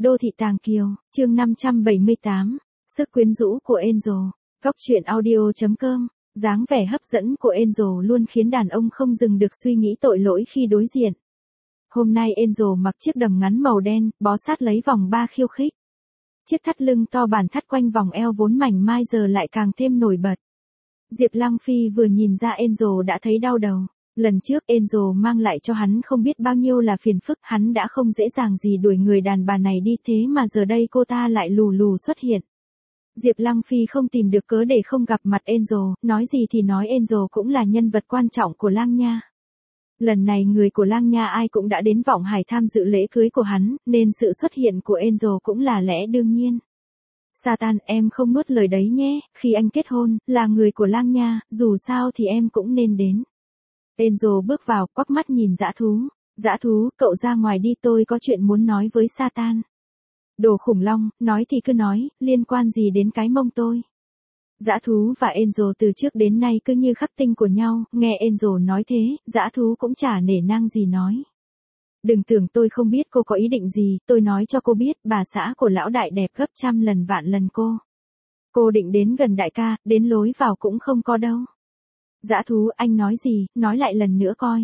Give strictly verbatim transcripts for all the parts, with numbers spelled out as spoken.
Đô thị Tàng Kiều, chương năm trăm bảy mươi tám, sức quyến rũ của Angel. Góc truyện audio chấm com. Dáng vẻ hấp dẫn của Angel luôn khiến đàn ông không dừng được suy nghĩ tội lỗi khi đối diện. Hôm nay Angel mặc chiếc đầm ngắn màu đen, bó sát lấy vòng ba khiêu khích. Chiếc thắt lưng to bản thắt quanh vòng eo vốn mảnh mai giờ lại càng thêm nổi bật. Diệp Lăng Phi vừa nhìn ra Angel đã thấy đau đầu. Lần trước Angel mang lại cho hắn không biết bao nhiêu là phiền phức, hắn đã không dễ dàng gì đuổi người đàn bà này đi, thế mà giờ đây cô ta lại lù lù xuất hiện. Diệp Lăng Phi không tìm được cớ để không gặp mặt Angel, nói gì thì nói Angel cũng là nhân vật quan trọng của Lang Nha. Lần này người của Lang Nha ai cũng đã đến Vọng Hải tham dự lễ cưới của hắn, nên sự xuất hiện của Angel cũng là lẽ đương nhiên. Satan, em không nuốt lời đấy nhé, khi anh kết hôn, là người của Lang Nha, dù sao thì em cũng nên đến. Angel bước vào, quắc mắt nhìn dã thú. Dã thú, cậu ra ngoài đi, tôi có chuyện muốn nói với Satan. Đồ khủng long, nói thì cứ nói, liên quan gì đến cái mông tôi. Dã thú và Angel từ trước đến nay cứ như khắc tinh của nhau, nghe Angel nói thế, dã thú cũng chả nể nang gì nói. Đừng tưởng tôi không biết cô có ý định gì, tôi nói cho cô biết, bà xã của lão đại đẹp gấp trăm lần vạn lần cô. Cô định đến gần đại ca, đến lối vào cũng không có đâu. Dã thú, anh nói gì, nói lại lần nữa coi.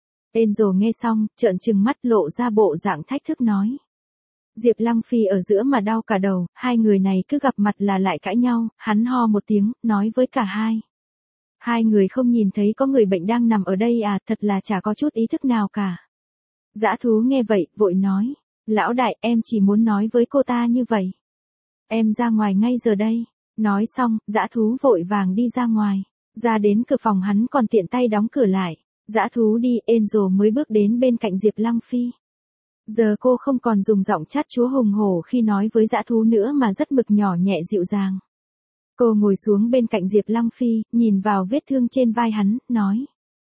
Angel nghe xong, trợn trừng mắt lộ ra bộ dạng thách thức nói. Diệp Lăng Phi ở giữa mà đau cả đầu, hai người này cứ gặp mặt là lại cãi nhau, hắn ho một tiếng, nói với cả hai. Hai người không nhìn thấy có người bệnh đang nằm ở đây à, thật là chả có chút ý thức nào cả. Dã thú nghe vậy, vội nói. Lão đại, em chỉ muốn nói với cô ta như vậy. Em ra ngoài ngay giờ đây. Nói xong, dã thú vội vàng đi ra ngoài. Ra đến cửa phòng hắn còn tiện tay đóng cửa lại. Dã thú đi, Angel mới bước đến bên cạnh Diệp Lăng Phi. Giờ cô không còn dùng giọng chát chúa hùng hổ khi nói với dã thú nữa mà rất mực nhỏ nhẹ dịu dàng. Cô ngồi xuống bên cạnh Diệp Lăng Phi, nhìn vào vết thương trên vai hắn, nói.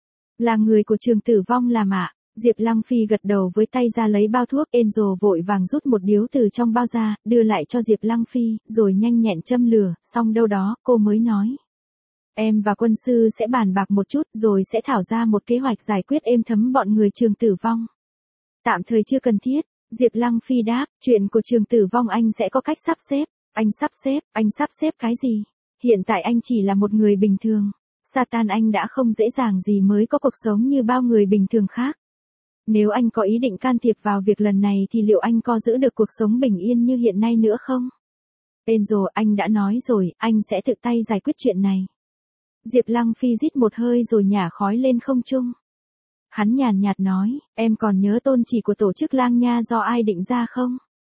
Là người của Trường Tử Vong làm ạ. Diệp Lăng Phi gật đầu với tay ra lấy bao thuốc, Angel vội vàng rút một điếu từ trong bao ra, đưa lại cho Diệp Lăng Phi, rồi nhanh nhẹn châm lửa, xong đâu đó, cô mới nói. Em và quân sư sẽ bàn bạc một chút rồi sẽ thảo ra một kế hoạch giải quyết êm thấm bọn người Trường Tử Vong. Tạm thời chưa cần thiết, Diệp Lăng Phi đáp, chuyện của Trường Tử Vong anh sẽ có cách sắp xếp. Anh sắp xếp, anh sắp xếp cái gì? Hiện tại anh chỉ là một người bình thường. Satan, anh đã không dễ dàng gì mới có cuộc sống như bao người bình thường khác. Nếu anh có ý định can thiệp vào việc lần này thì liệu anh có giữ được cuộc sống bình yên như hiện nay nữa không? Angel, anh đã nói rồi, anh sẽ tự tay giải quyết chuyện này. Diệp Lăng Phi rít một hơi rồi nhả khói lên không trung. Hắn nhàn nhạt nói, em còn nhớ tôn chỉ của tổ chức Lang Nha do ai định ra không?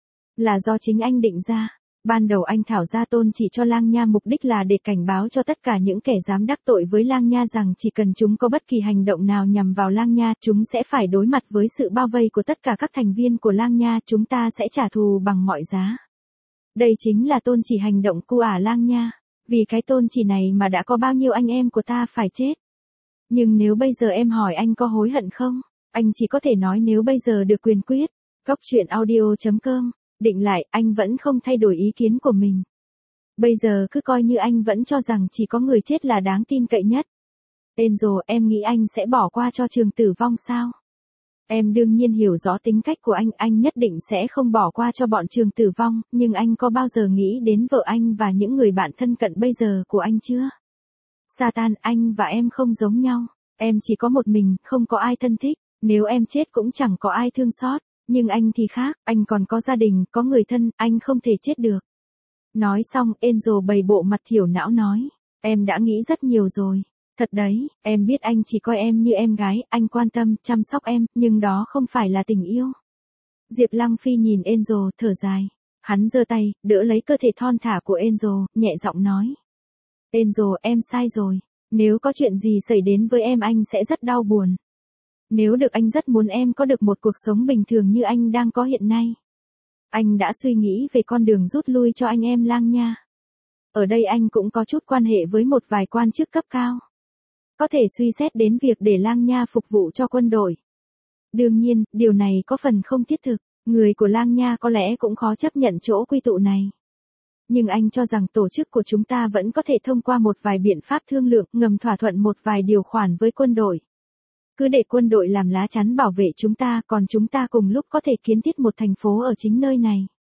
Là do chính anh định ra. Ban đầu anh thảo ra tôn chỉ cho Lang Nha mục đích là để cảnh báo cho tất cả những kẻ dám đắc tội với Lang Nha rằng chỉ cần chúng có bất kỳ hành động nào nhằm vào Lang Nha, chúng sẽ phải đối mặt với sự bao vây của tất cả các thành viên của Lang Nha, chúng ta sẽ trả thù bằng mọi giá. Đây chính là tôn chỉ hành động của ả Lang Nha. Vì cái tôn chỉ này mà đã có bao nhiêu anh em của ta phải chết. Nhưng nếu bây giờ em hỏi anh có hối hận không? Anh chỉ có thể nói nếu bây giờ được quyền quyết. Góc truyện audio chấm com. Định lại, anh vẫn không thay đổi ý kiến của mình. Bây giờ cứ coi như anh vẫn cho rằng chỉ có người chết là đáng tin cậy nhất. Angel, em nghĩ anh sẽ bỏ qua cho Trường Tử Vong sao? Em đương nhiên hiểu rõ tính cách của anh, anh nhất định sẽ không bỏ qua cho bọn Trường Tử Vong, nhưng anh có bao giờ nghĩ đến vợ anh và những người bạn thân cận bây giờ của anh chưa? Satan, anh và em không giống nhau. Em chỉ có một mình, không có ai thân thích. Nếu em chết cũng chẳng có ai thương xót. Nhưng anh thì khác, anh còn có gia đình, có người thân, anh không thể chết được. Nói xong, Angel bày bộ mặt thiểu não nói. Em đã nghĩ rất nhiều rồi. Thật đấy, em biết anh chỉ coi em như em gái, anh quan tâm, chăm sóc em, nhưng đó không phải là tình yêu. Diệp Lăng Phi nhìn Angel, thở dài. Hắn giơ tay, đỡ lấy cơ thể thon thả của Angel, nhẹ giọng nói. Angel, em sai rồi. Nếu có chuyện gì xảy đến với em anh sẽ rất đau buồn. Nếu được anh rất muốn em có được một cuộc sống bình thường như anh đang có hiện nay. Anh đã suy nghĩ về con đường rút lui cho anh em Lang Nha. Ở đây anh cũng có chút quan hệ với một vài quan chức cấp cao. Có thể suy xét đến việc để Lang Nha phục vụ cho quân đội. Đương nhiên, điều này có phần không thiết thực. Người của Lang Nha có lẽ cũng khó chấp nhận chỗ quy tụ này. Nhưng anh cho rằng tổ chức của chúng ta vẫn có thể thông qua một vài biện pháp thương lượng ngầm thỏa thuận một vài điều khoản với quân đội. Cứ để quân đội làm lá chắn bảo vệ chúng ta, còn chúng ta cùng lúc có thể kiến thiết một thành phố ở chính nơi này.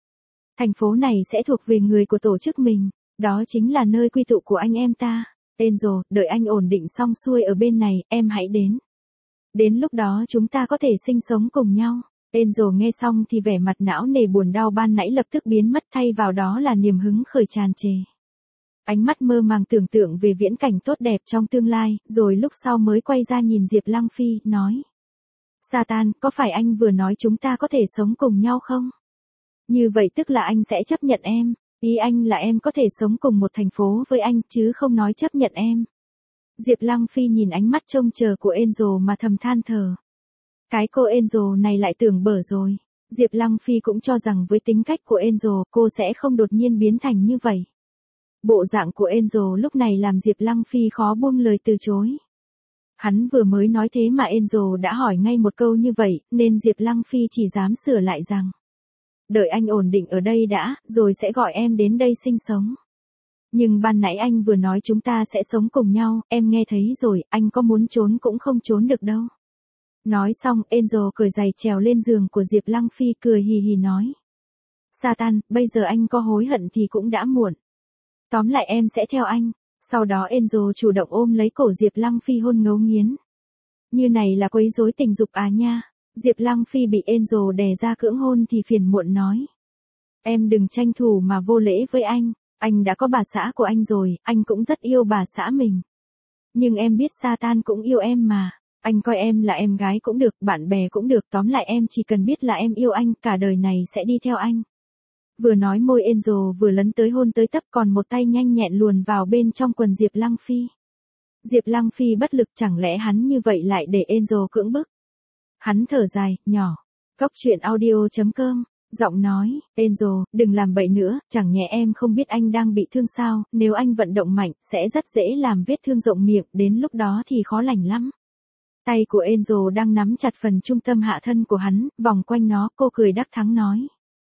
Thành phố này sẽ thuộc về người của tổ chức mình, đó chính là nơi quy tụ của anh em ta. Angel, đợi anh ổn định xong xuôi ở bên này, em hãy đến. Đến lúc đó chúng ta có thể sinh sống cùng nhau. Angel nghe xong thì vẻ mặt não nề buồn đau ban nãy lập tức biến mất, thay vào đó là niềm hứng khởi tràn trề. Ánh mắt mơ màng tưởng tượng về viễn cảnh tốt đẹp trong tương lai, rồi lúc sau mới quay ra nhìn Diệp Lăng Phi, nói. Satan, có phải anh vừa nói chúng ta có thể sống cùng nhau không? Như vậy tức là anh sẽ chấp nhận em, ý anh là em có thể sống cùng một thành phố với anh, chứ không nói chấp nhận em. Diệp Lăng Phi nhìn ánh mắt trông chờ của Angel mà thầm than thở. Cái cô Angel này lại tưởng bở rồi. Diệp Lăng Phi cũng cho rằng với tính cách của Angel, cô sẽ không đột nhiên biến thành như vậy. Bộ dạng của Angel lúc này làm Diệp Lăng Phi khó buông lời từ chối. Hắn vừa mới nói thế mà Angel đã hỏi ngay một câu như vậy, nên Diệp Lăng Phi chỉ dám sửa lại rằng. Đợi anh ổn định ở đây đã, rồi sẽ gọi em đến đây sinh sống. Nhưng ban nãy anh vừa nói chúng ta sẽ sống cùng nhau, em nghe thấy rồi, anh có muốn trốn cũng không trốn được đâu. Nói xong, Angel cởi giày trèo lên giường của Diệp Lăng Phi cười hì hì nói. Satan, bây giờ anh có hối hận thì cũng đã muộn. Tóm lại em sẽ theo anh. Sau đó Angel chủ động ôm lấy cổ Diệp Lăng Phi hôn ngấu nghiến. Như này là quấy rối tình dục à nha. Diệp Lăng Phi bị Angel đè ra cưỡng hôn thì phiền muộn nói. Em đừng tranh thủ mà vô lễ với anh. Anh đã có bà xã của anh rồi, anh cũng rất yêu bà xã mình. Nhưng em biết Satan cũng yêu em mà. Anh coi em là em gái cũng được, bạn bè cũng được, tóm lại em chỉ cần biết là em yêu anh, cả đời này sẽ đi theo anh. Vừa nói môi Angel vừa lấn tới hôn tới tấp, còn một tay nhanh nhẹn luồn vào bên trong quần Diệp Lăng Phi. Diệp Lăng Phi bất lực, chẳng lẽ hắn như vậy lại để Angel cưỡng bức. Hắn thở dài, nhỏ. Góc truyện audio chấm com, giọng nói, Angel, đừng làm bậy nữa, chẳng nhẽ em không biết anh đang bị thương sao, nếu anh vận động mạnh, sẽ rất dễ làm vết thương rộng miệng, đến lúc đó thì khó lành lắm. Tay của Angel đang nắm chặt phần trung tâm hạ thân của hắn, vòng quanh nó, cô cười đắc thắng nói.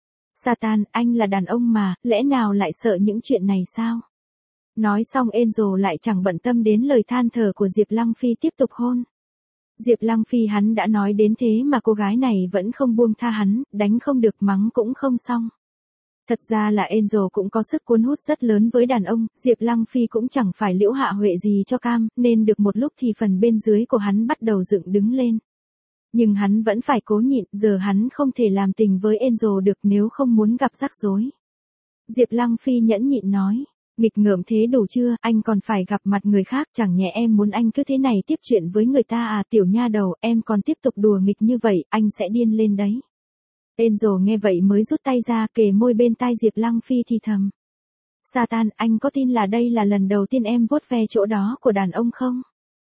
Satan, anh là đàn ông mà, lẽ nào lại sợ những chuyện này sao? Nói xong Angel lại chẳng bận tâm đến lời than thở của Diệp Lăng Phi, tiếp tục hôn. Diệp Lăng Phi hắn đã nói đến thế mà cô gái này vẫn không buông tha hắn, đánh không được mắng cũng không xong. Thật ra là Angel cũng có sức cuốn hút rất lớn với đàn ông, Diệp Lăng Phi cũng chẳng phải liễu hạ huệ gì cho cam, nên được một lúc thì phần bên dưới của hắn bắt đầu dựng đứng lên. Nhưng hắn vẫn phải cố nhịn, giờ hắn không thể làm tình với Angel được nếu không muốn gặp rắc rối. Diệp Lăng Phi nhẫn nhịn nói, nghịch ngợm thế đủ chưa, anh còn phải gặp mặt người khác, chẳng nhẽ em muốn anh cứ thế này tiếp chuyện với người ta à, tiểu nha đầu, em còn tiếp tục đùa nghịch như vậy, anh sẽ điên lên đấy. Angel nghe vậy mới rút tay ra, kề môi bên tai Diệp Lăng Phi thì thầm. Satan, anh có tin là đây là lần đầu tiên em vuốt ve chỗ đó của đàn ông không?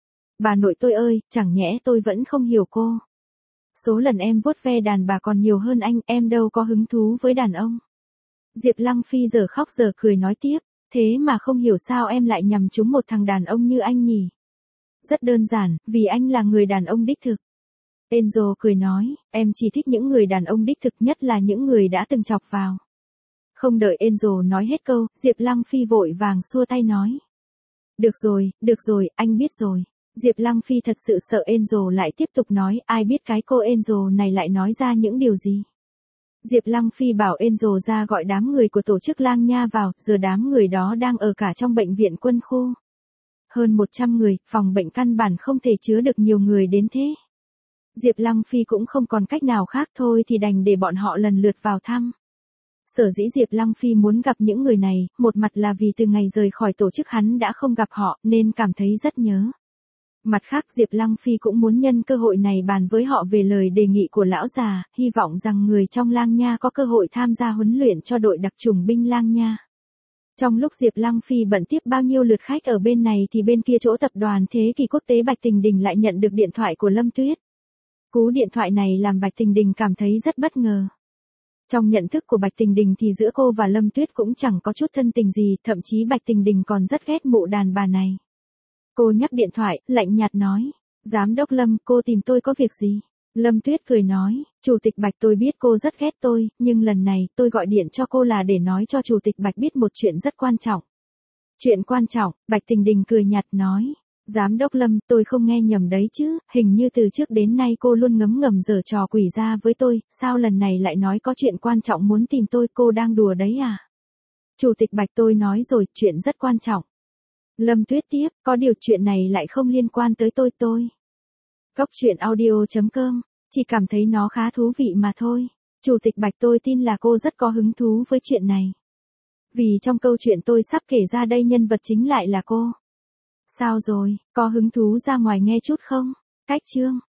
Bà nội tôi ơi, chẳng nhẽ tôi vẫn không hiểu cô. Số lần em vuốt ve đàn bà còn nhiều hơn anh, em đâu có hứng thú với đàn ông. Diệp Lăng Phi giờ khóc giờ cười nói tiếp, thế mà không hiểu sao em lại nhằm trúng một thằng đàn ông như anh nhỉ? Rất đơn giản, vì anh là người đàn ông đích thực. Angel cười nói, em chỉ thích những người đàn ông đích thực, nhất là những người đã từng chọc vào. Không đợi Angel nói hết câu, Diệp Lăng Phi vội vàng xua tay nói. Được rồi, được rồi, anh biết rồi. Diệp Lăng Phi thật sự sợ Angel lại tiếp tục nói, ai biết cái cô Angel này lại nói ra những điều gì. Diệp Lăng Phi bảo Angel ra gọi đám người của tổ chức Lang Nha vào, giờ đám người đó đang ở cả trong bệnh viện quân khu. Hơn một trăm người, phòng bệnh căn bản không thể chứa được nhiều người đến thế. Diệp Lăng Phi cũng không còn cách nào khác thôi thì đành để bọn họ lần lượt vào thăm. Sở dĩ Diệp Lăng Phi muốn gặp những người này, một mặt là vì từ ngày rời khỏi tổ chức hắn đã không gặp họ nên cảm thấy rất nhớ. Mặt khác Diệp Lăng Phi cũng muốn nhân cơ hội này bàn với họ về lời đề nghị của lão già, hy vọng rằng người trong Lang Nha có cơ hội tham gia huấn luyện cho đội đặc chủng binh Lang Nha. Trong lúc Diệp Lăng Phi bận tiếp bao nhiêu lượt khách ở bên này thì bên kia chỗ tập đoàn Thế Kỷ Quốc tế Bạch Tình Đình lại nhận được điện thoại của Lâm Tuyết. Cú điện thoại này làm Bạch Tình Đình cảm thấy rất bất ngờ. Trong nhận thức của Bạch Tình Đình thì giữa cô và Lâm Tuyết cũng chẳng có chút thân tình gì, thậm chí Bạch Tình Đình còn rất ghét mụ đàn bà này. Cô nhắc điện thoại, lạnh nhạt nói, Giám đốc Lâm, cô tìm tôi có việc gì? Lâm Tuyết cười nói, Chủ tịch Bạch tôi biết cô rất ghét tôi, nhưng lần này tôi gọi điện cho cô là để nói cho Chủ tịch Bạch biết một chuyện rất quan trọng. Chuyện quan trọng, Bạch Tình Đình cười nhạt nói, Giám đốc Lâm, tôi không nghe nhầm đấy chứ, hình như từ trước đến nay cô luôn ngấm ngầm giở trò quỷ ra với tôi, sao lần này lại nói có chuyện quan trọng muốn tìm tôi, cô đang đùa đấy à? Chủ tịch Bạch, tôi nói rồi, chuyện rất quan trọng. Lâm Tuyết tiếp, có điều chuyện này lại không liên quan tới tôi tôi. Góc truyện audio chấm com, chỉ cảm thấy nó khá thú vị mà thôi. Chủ tịch Bạch, tôi tin là cô rất có hứng thú với chuyện này. Vì trong câu chuyện tôi sắp kể ra đây nhân vật chính lại là cô. Sao rồi, có hứng thú ra ngoài nghe chút không? Cách chương